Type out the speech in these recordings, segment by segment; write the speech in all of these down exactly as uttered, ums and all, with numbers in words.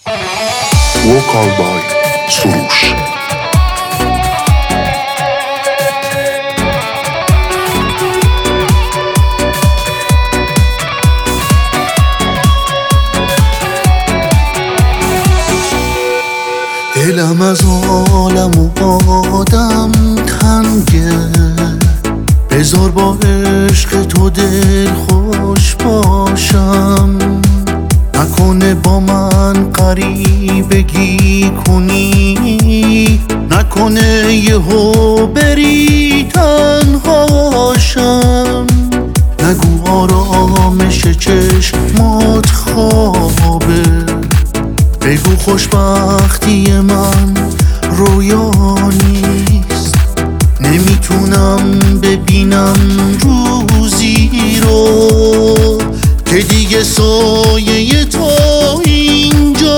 وکال بای سروش. دلم از عالم و آدم تنگه، بذار با عشق تو دل خوش باشم. نکنه با من غریبگی کنی، نکنه یهو بری تنهاشم. نگو آرامش چشمات خوابه، بگو خوشبختی من رویا نیست. نمیتونم ببینم روزی رو که دیگه سایه تو اینجا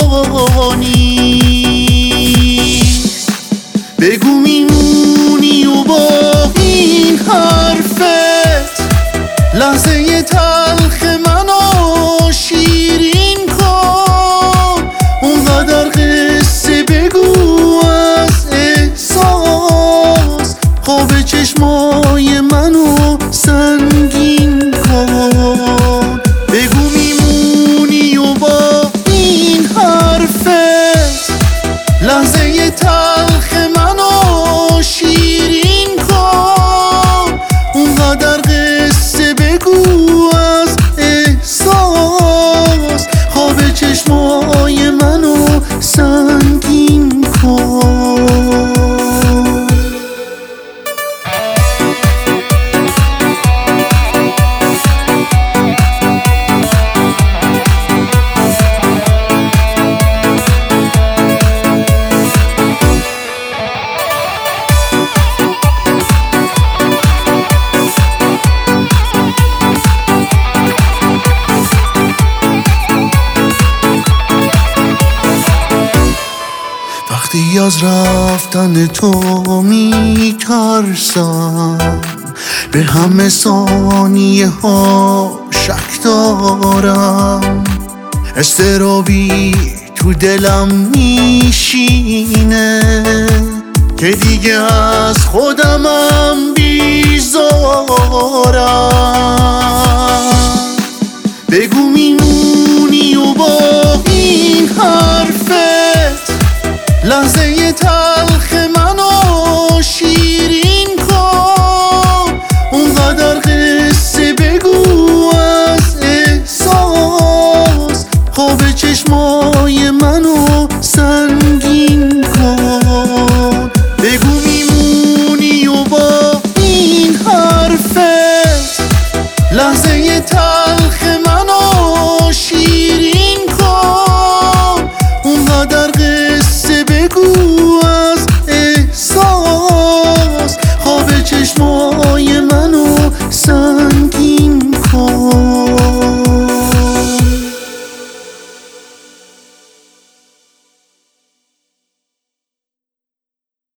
نیست. بگو میمونی و با این حرفت لحظه تلخ منو شیرین کن. اونقدر قصه بگو از احساس، خواب چشمای منو سنگین کن. بگو میمونی و با این حرفت لحظه تلخ منو شیرین کن. اونقدر قصه بگو از احساس، خواب چشمای منو سنگین کن. وقتی از رفتن تو میترسم، به همه ثانیه ها شک دارم. استرابی تو دلم میشینه که دیگه از خودمم بیزارم. بگو میمونی و با این حرفت لحظه تلخ